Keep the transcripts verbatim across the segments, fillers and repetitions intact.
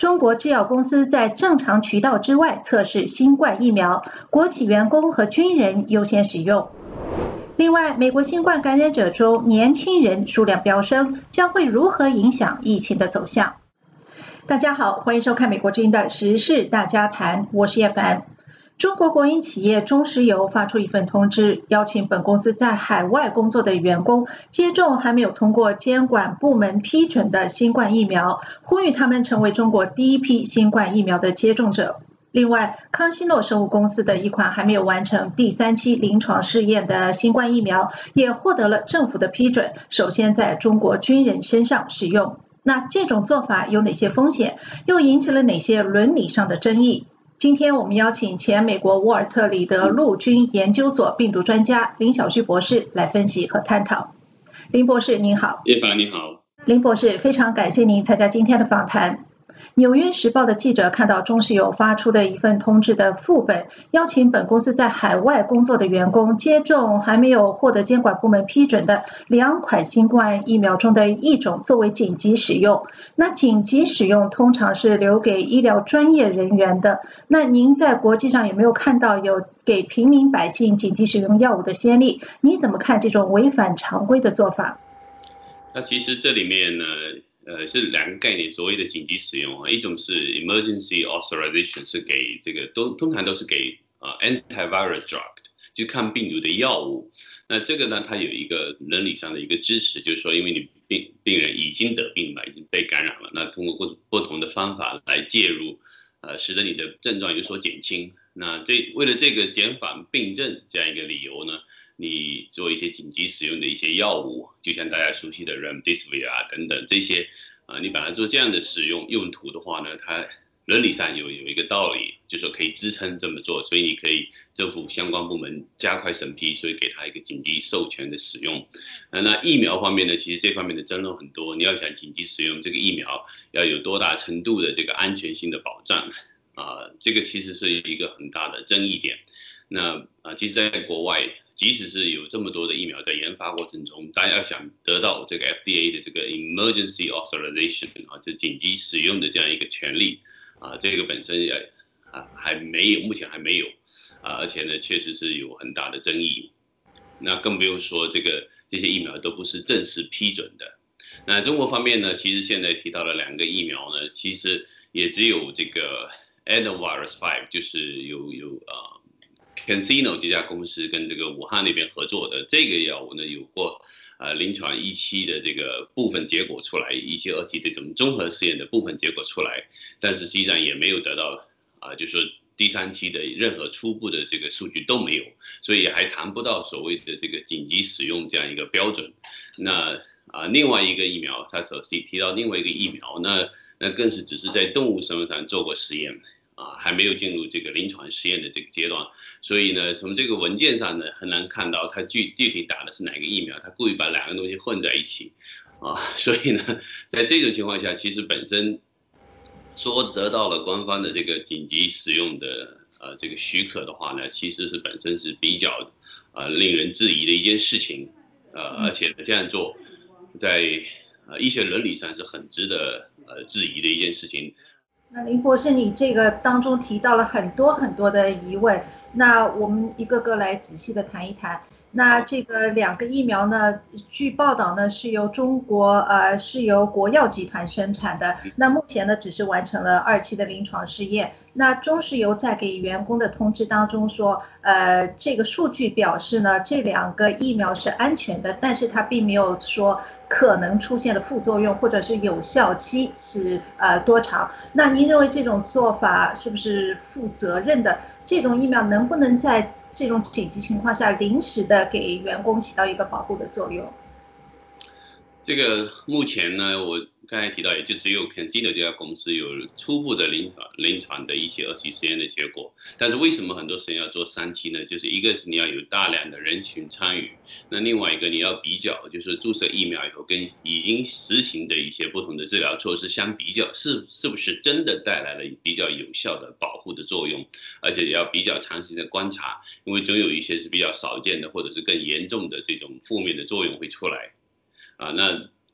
中国制药公司在正常渠道之外测试新冠疫苗，国企员工和军人优先使用。另外，美国新冠感染者中年轻人数量飙升，将会如何影响疫情的走向？大家好，欢迎收看美国之音的时事大家谈，我是叶凡。中国国营企业中石油发出一份通知，邀请本公司在海外工作的员工接种还没有通过监管部门批准的新冠疫苗，呼吁他们成为中国第一批新冠疫苗的接种者。另外，康希诺生物公司的一款还没有完成第三期临床试验的新冠疫苗，也获得了政府的批准，首先在中国军人身上使用。那这种做法有哪些风险，又引起了哪些伦理上的争议？今天我们邀请前美国沃尔特里德陆军研究所病毒专家林小旭博士来分析和探讨。林博士您好。 叶凡你好。 林博士，非常感谢您参加今天的访谈。纽约时报的记者看到中石油发出的一份通知的副本，邀请本公司在海外工作的员工接种还没有获得监管部门批准的两款新冠疫苗中的一种作为紧急使用。那紧急使用通常是留给医疗专业人员的，那您在国际上有没有看到有给平民百姓紧急使用药物的先例？你怎么看这种违反常规的做法？ 那其实这里面呢呃，是两个概念，所谓的紧急使用啊，一种是 emergency authorization， 是给这个都通常都是给呃 antiviral drug， 就抗病毒的药物。那这个呢，它有一个伦理上的一个支持，就是说，因为你病病人已经得病了，已经被感染了，那通过不不同的方法来介入，呃，使得你的症状有所减轻。那这为了这个减缓病症这样一个理由呢，你做一些紧急使用的一些药物，就像大家熟悉的 Remdesivir 啊等等这些，啊、呃，你把它做这样的使用用途的话呢，它伦理上有有一个道理，就是说可以支撑这么做，所以你可以政府相关部门加快审批，所以给它一个紧急授权的使用。呃、那疫苗方面呢，其实这方面的争论很多，你要想紧急使用这个疫苗，要有多大程度的这个安全性的保障啊、呃，这个其实是一个很大的争议点。那啊、呃，其实在国外，即使是有这么多的疫苗在研发过程中，大家要想得到这个 F D A 的这个 emergency authorization 啊，这紧急使用的这样一个权利啊，这个本身也啊还没有，目前还没有啊，而且呢，确实是有很大的争议。那更不用说这个这些疫苗都不是正式批准的。那中国方面呢，其实现在提到了两个疫苗呢，其实也只有这个 Adenovirus 五，就是有有啊。CanSino 这家公司跟这个武汉那边合作的这个药物呢，有过呃临床一期的这个部分结果出来，一期、二期这种综合试验的部分结果出来，但是实际上也没有得到啊、呃，就是说第三期的任何初步的这个数据都没有，所以还谈不到所谓的这个紧急使用这样一个标准。那啊、呃，另外一个疫苗，他所提到另外一个疫苗，那那更是只是在动物生物上做过实验。啊，还没有进入这个临床实验的这个阶段，所以呢，从这个文件上呢，很难看到它具具体打的是哪个疫苗，它故意把两个东西混在一起，啊，所以呢，在这种情况下，其实本身说得到了官方的这个紧急使用的呃这个许可的话呢，其实是本身是比较呃令人质疑的一件事情，呃，而且呢这样做在呃医学伦理上是很值得呃质疑的一件事情。 那林博士，你这个当中提到了很多很多的疑问，那我们一个个来仔细的谈一谈。那这个两个疫苗呢，据报道呢是由中国呃是由国药集团生产的，那目前呢只是完成了二期的临床试验。那中石油在给员工的通知当中说，呃，这个数据表示呢，这两个疫苗是安全的，但是它并没有说可能出现的副作用或者是有效期是呃多长。那您认为这种做法是不是负责任的？这种疫苗能不能在这种紧急情况下临时的给员工起到一个保护的作用？ 这个目前呢，我刚才提到，也就只有 CanSino 这家公司有初步的临床临床的一些二期实验的结果。但是为什么很多实验要做三期呢？就是一个是你要有大量的人群参与，那另外一个你要比较，就是注射疫苗以后跟已经实行的一些不同的治疗措施相比较，是是不是真的带来了比较有效的保护的作用，而且也要比较长时间的观察，因为总有一些是比较少见的或者是更严重的这种负面的作用会出来。啊，那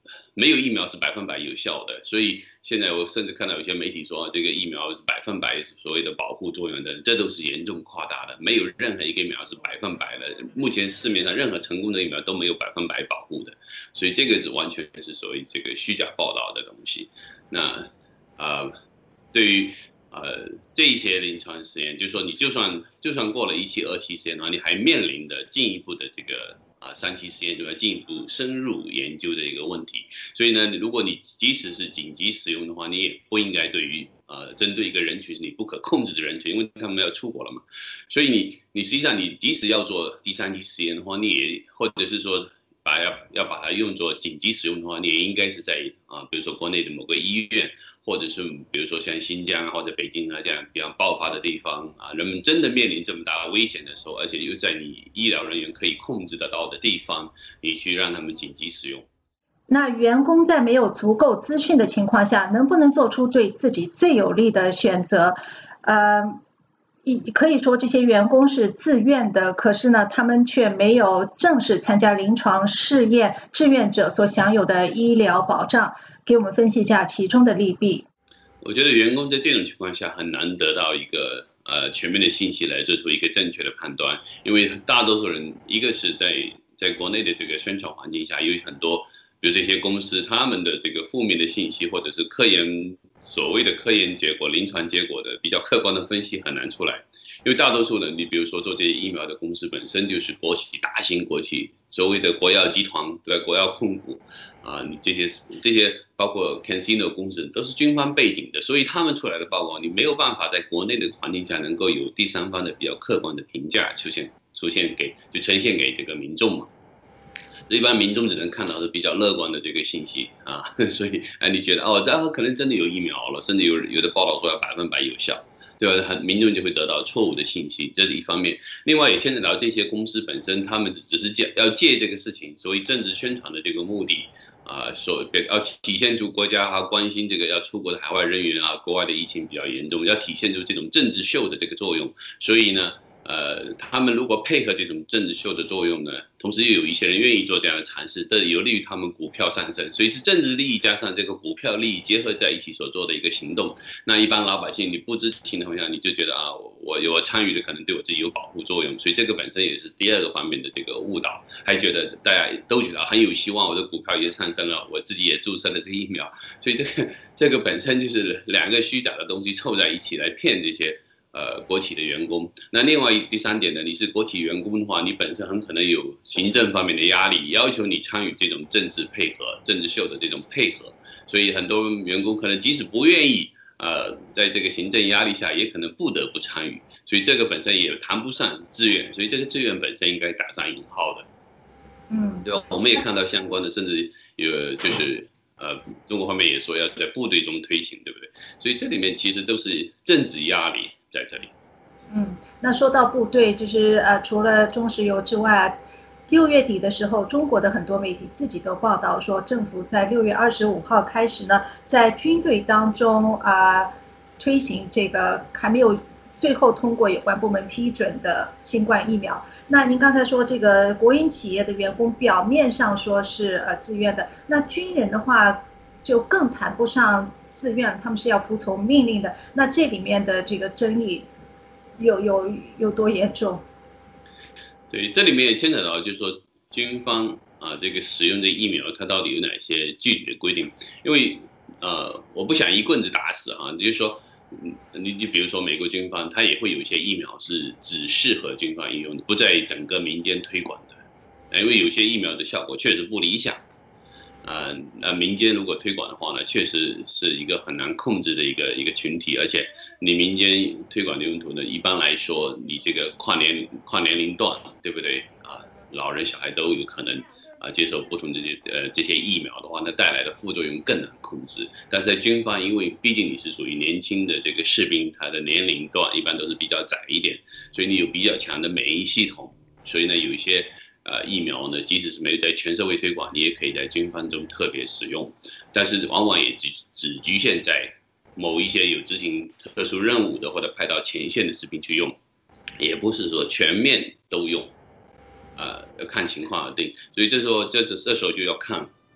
没有疫苗是百分百有效的，所以现在我甚至看到有些媒体说、啊、这个疫苗是百分百所谓的保护作用的，这都是严重夸大的，没有任何一个疫苗是百分百的。目前市面上任何成功的疫苗都没有百分百保护的，所以这个是完全是所谓这个虚假报道的东西。那呃，对于呃这一些临床实验，就是说你就算就算过了一期、二期实验的话，你还面临的进一步的这个。啊，三期实验就要进一步深入研究的一个问题，所以呢，如果你即使是紧急使用的话，你也不应该对于呃针对一个人群是你不可控制的人群，因为他们要出国了嘛，所以你你实际上你即使要做第三期实验的话，你也或者是说把要要把它用作紧急使用的话，你也应该是在啊，比如说国内的某个医院，或者是比如说像新疆啊或者北京啊这样比较爆发的地方啊，人们真的面临这么大的危险的时候，而且又在你医疗人员可以控制得到的地方，你去让他们紧急使用。 那员工在没有足够资讯的情况下，能不能做出对自己最有利的选择？呃。可以说这些员工是自愿的，可是呢，他们却没有正式参加临床试验志愿者所享有的医疗保障。给我们分析一下其中的利弊。 我觉得员工在这种情况下很难得到一个呃全面的信息来做出一个正确的判断，因为大多数人，一个是在在国内的这个宣传环境下，有很多比如这些公司他们的这个负面的信息，或者是科研所谓的科研结果、临床结果的比较客观的分析很难出来，因为大多数呢，你比如说做这些疫苗的公司本身就是国企、大型国企，所谓的国药集团对吧？国药控股啊，你这些这些包括 CanSino 公司都是军方背景的，所以他们出来的报告，你没有办法在国内的环境下能够有第三方的比较客观的评价出现出现给就呈现给这个民众嘛。一般民众只能看到是比较乐观的这个信息啊，所以哎，你觉得哦，这可能真的有疫苗了，甚至有有的报道说要百分百有效，对吧？很民众就会得到错误的信息，这是一方面。另外也牵扯到这些公司本身，他们只是借要借这个事情，所谓政治宣传的这个目的啊，所要体现出国家还关心这个要出国的海外人员啊，国外的疫情比较严重，要体现出这种政治秀的这个作用，所以呢。呃，他们如果配合这种政治秀的作用呢，同时又有一些人愿意做这样的尝试，这有利于他们股票上升，所以是政治利益加上这个股票利益结合在一起所做的一个行动。那一般老百姓你不知情的情况下，你就觉得啊，我有参与的可能对我自己有保护作用，所以这个本身也是第二个方面的这个误导，还觉得大家都觉得很有希望，我的股票也上升了，我自己也注射了这个疫苗，所以这个这个本身就是两个虚假的东西凑在一起来骗这些。呃，国企的员工，那另外第三点呢，你是国企员工的话，你本身很可能有行政方面的压力，要求你参与这种政治配合、政治秀的这种配合，所以很多员工可能即使不愿意，呃，在这个行政压力下，也可能不得不参与，所以这个本身也谈不上自愿，所以这个自愿本身应该打上引号的，嗯，对吧？我们也看到相关的，甚至有就是。呃，中国方面也说要在部队中推行，对不对？所以这里面其实都是政治压力在这里。 嗯，那说到部队，就是呃，除了中石油之外，六月底的时候，中国的很多媒体自己都报道说，政府在六月二十五号开始呢，在军队当中啊、呃、推行这个还没有最后通过有关部门批准的新冠疫苗。那您刚才说这个国营企业的员工表面上说是呃自愿的，那军人的话就更谈不上自愿，他们是要服从命令的。那这里面的这个争议有有有多严重？ 对，这里面也牵扯到就是说军方啊这个使用的疫苗它到底有哪些具体的规定？因为呃我不想一棍子打死啊，就是说。嗯，你就比如说美国军方，它也会有一些疫苗是只适合军方应用的，不在整个民间推广的，因为有些疫苗的效果确实不理想，啊、呃，那民间如果推广的话呢，确实是一个很难控制的一个一个群体，而且你民间推广的用途呢，一般来说你这个跨年跨年龄段，对不对啊？老人小孩都有可能。啊，接受不同这些呃这些疫苗的话，那带来的副作用更难控制。但是在军方，因为毕竟你是属于年轻的这个士兵，他的年龄段一般都是比较窄一点，所以你有比较强的免疫系统，所以呢有一些呃疫苗呢，即使是没有在全社会推广，你也可以在军方中特别使用，但是往往也只只局限在某一些有执行特殊任务的或者派到前线的士兵去用，也不是说全面都用。呃，要看情况而定，所以这时候这这时候就要看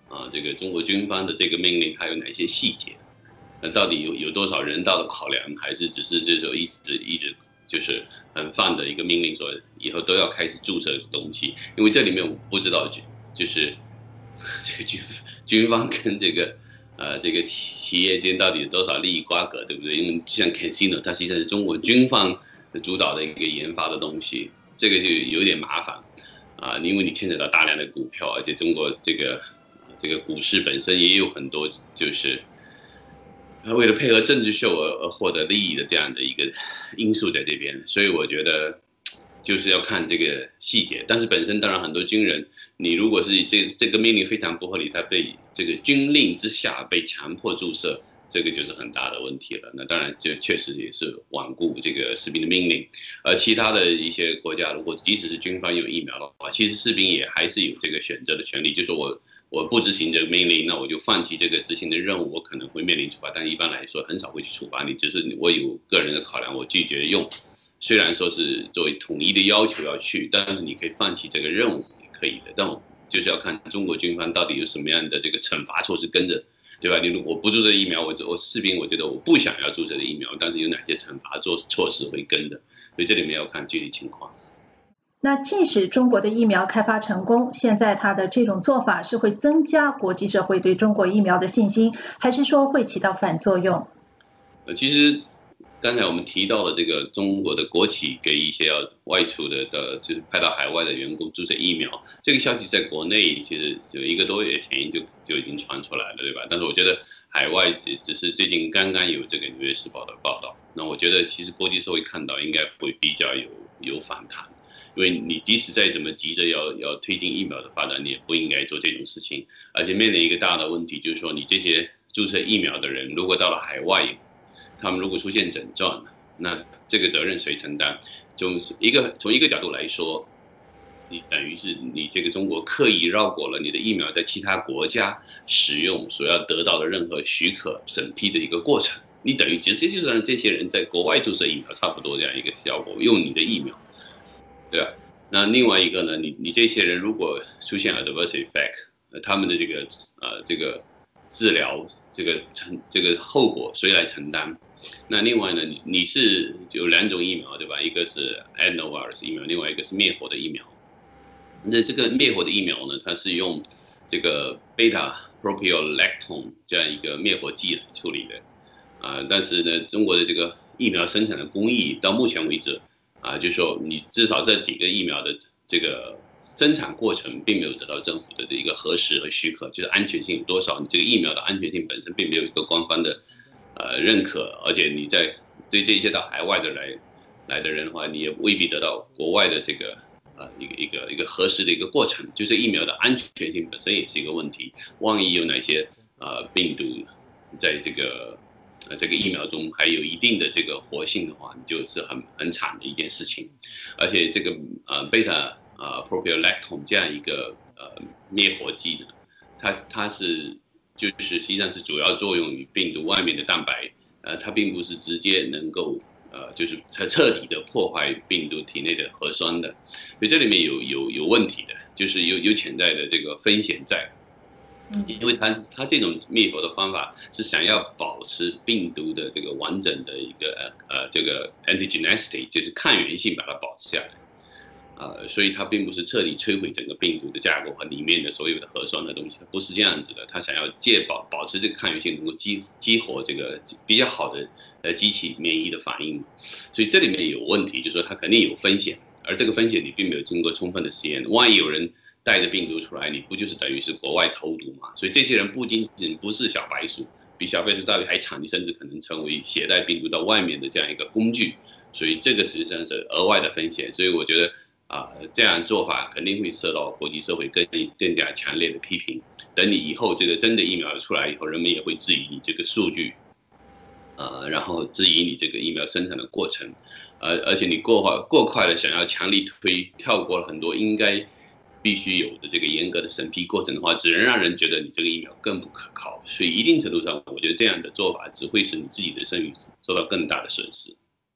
啊，这个中国军方的这个命令它有哪些细节？那到底有有多少人道的考量，还是只是这种一直一直就是很放的一个命令，说以后都要开始注射的东西？因为这里面我不知道，就就是这个军军方跟这个呃这个企企业间到底有多少利益瓜葛，对不对？因为像 Cansino 它实际上是中国军方主导的一个研发的东西，这个就有点麻烦啊，因为你牵扯到大量的股票，而且中国这个这个股市本身也有很多就是为了配合政治秀而而获得利益的这样的一个因素在这边，所以我觉得就是要看这个细节。但是本身当然很多军人，你如果是这这个命令非常不合理，他被这个军令之下被强迫注射，这个就是很大的问题了。那当然这确实也是罔顾这个士兵的命令。而其他的一些国家，如果即使是军方有疫苗的话，其实士兵也还是有这个选择的权利，就是我。我不执行这个命令，那我就放弃这个执行的任务，我可能会面临处罚，但一般来说很少会去处罚你，只是我有个人的考量，我拒绝用。虽然说是作为统一的要求要去，但是你可以放弃这个任务也可以的。但我就是要看中国军方到底有什么样的这个惩罚措施跟着，对吧？你如果不注射疫苗，我我士兵我觉得我不想要注射的疫苗，但是有哪些惩罚措措施会跟的，所以这里面要看具体情况。 那即使中国的疫苗开发成功，现在它的这种做法是会增加国际社会对中国疫苗的信心，还是说会起到反作用？ 呃，其实刚才我们提到的这个中国的国企给一些要外出的的，就是派到海外的员工注射疫苗，这个消息在国内其实有一个多月前就就已经传出来了，对吧？但是我觉得海外只只是最近刚刚有这个《纽约时报》的报道，那我觉得其实国际社会看到应该会比较有有反弹。因为你即使再怎么急着要要推进疫苗的发展，你也不应该做这种事情。而且面临一个大的问题，就是说你这些注射疫苗的人，如果到了海外，他们如果出现症状，那这个责任谁承担？就是一个从一个角度来说，你等于是你这个中国刻意绕过了你的疫苗在其他国家使用所要得到的任何许可审批的一个过程，你等于直接就让这些人在国外注射疫苗，差不多这样一个效果，用你的疫苗。对啊，那另外一个呢，你你这些人如果出现了 adverse effect， 呃，他们的这个呃这个治疗这个承这个后果谁来承担？那另外呢，你你是有两种疫苗对吧？一个是 adenovirus 疫苗，另外一个是灭活的疫苗。那这个灭活的疫苗呢，它是用这个 beta propiolactone 这样一个灭活剂来处理的，啊、呃，但是呢，中国的这个疫苗生产的工艺到目前为止。啊，就是说你至少这几个疫苗的这个生产过程并没有得到政府的这一个核实和许可，就是安全性有多少，你这个疫苗的安全性本身并没有一个官方的呃认可，而且你在对这些到海外的来来的人的话，你也未必得到国外的这个呃一个一个一个核实的一个过程，就是疫苗的安全性本身也是一个问题，万一有哪些呃病毒在这个。呃，这个疫苗中还有一定的这个活性的话，你就是很很惨的一件事情。而且这个呃贝塔呃 propiolactone 这样一个呃灭活剂呢，它它是就是实际上是主要作用于病毒外面的蛋白，呃，它并不是直接能够呃就是彻彻底的破坏病毒体内的核酸的，所以这里面有有有问题的，就是有有潜在的这个风险在。因为它它这种灭活的方法是想要保持病毒的这个完整的一个呃这个 antigenicity， 就是抗原性把它保持下来，呃，所以它并不是彻底摧毁整个病毒的架构和里面的所有的核酸的东西，它不是这样子的，它想要借保保持这个抗原性能够激激活这个比较好的呃激起免疫的反应，所以这里面有问题，就是说它肯定有风险，而这个风险你并没有经过充分的实验，万一有人带着病毒出来，你不就是等于是国外投毒嘛？所以这些人不仅仅不是小白鼠，比小白鼠到底还惨，你甚至可能成为携带病毒到外面的这样一个工具。所以这个实际上是额外的风险。所以我觉得啊、呃，这样做法肯定会受到国际社会更更加强烈的批评。等你以后这个真的疫苗出来以后，人们也会质疑你这个数据，呃，然后质疑你这个疫苗生产的过程，呃，而且你过快过快的想要强力推，跳过了很多应该。必须有的这个严格的审批过程的话，只能让人觉得你这个疫苗更不可靠。所以一定程度上，我觉得这样的做法只会使你自己的声誉受到更大的损失。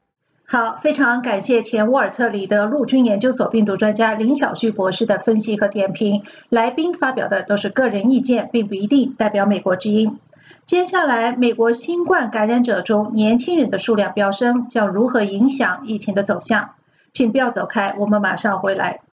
好，非常感谢前沃尔特里的陆军研究所病毒专家林小旭博士的分析和点评。来宾发表的都是个人意见，并不一定代表美国之音。接下来，美国新冠感染者中年轻人的数量飙升，将如何影响疫情的走向？请不要走开，我们马上回来。